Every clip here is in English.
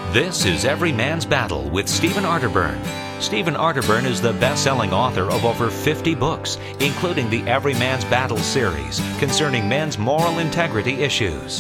This is Every Man's Battle with Stephen Arterburn. Stephen Arterburn is the best-selling author of over 50 books, including the Every Man's Battle series concerning men's moral integrity issues.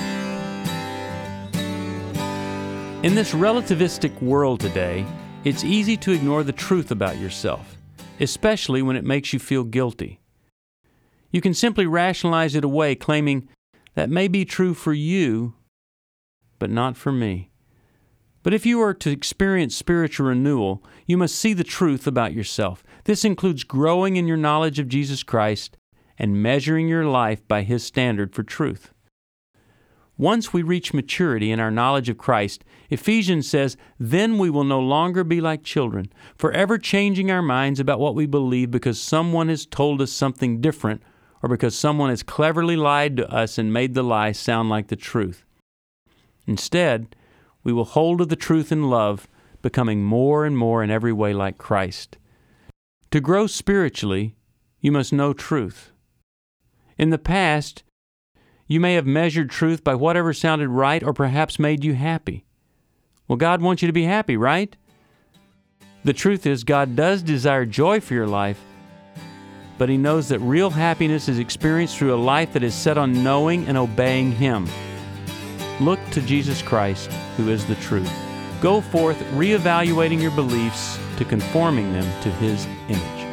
In this relativistic world today, it's easy to ignore the truth about yourself, especially when it makes you feel guilty. You can simply rationalize it away, claiming that may be true for you, but not for me. But if you are to experience spiritual renewal, you must see the truth about yourself. This includes growing in your knowledge of Jesus Christ and measuring your life by His standard for truth. Once we reach maturity in our knowledge of Christ, Ephesians says, "Then we will no longer be like children, forever changing our minds about what we believe because someone has told us something different or because someone has cleverly lied to us and made the lie sound like the truth. Instead, we will hold to the truth in love, becoming more and more in every way like Christ." To grow spiritually, you must know truth. In the past, you may have measured truth by whatever sounded right or perhaps made you happy. Well, God wants you to be happy, right? The truth is, God does desire joy for your life, but He knows that real happiness is experienced through a life that is set on knowing and obeying Him. Look to Jesus Christ, who is the truth. Go forth reevaluating your beliefs to conforming them to His image.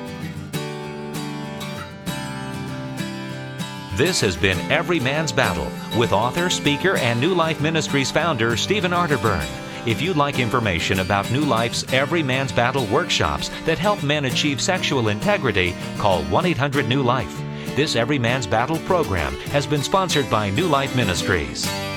This has been Every Man's Battle with author, speaker, and New Life Ministries founder Stephen Arterburn. If you'd like information about New Life's Every Man's Battle workshops that help men achieve sexual integrity, call 1-800-NEW-LIFE. This Every Man's Battle program has been sponsored by New Life Ministries.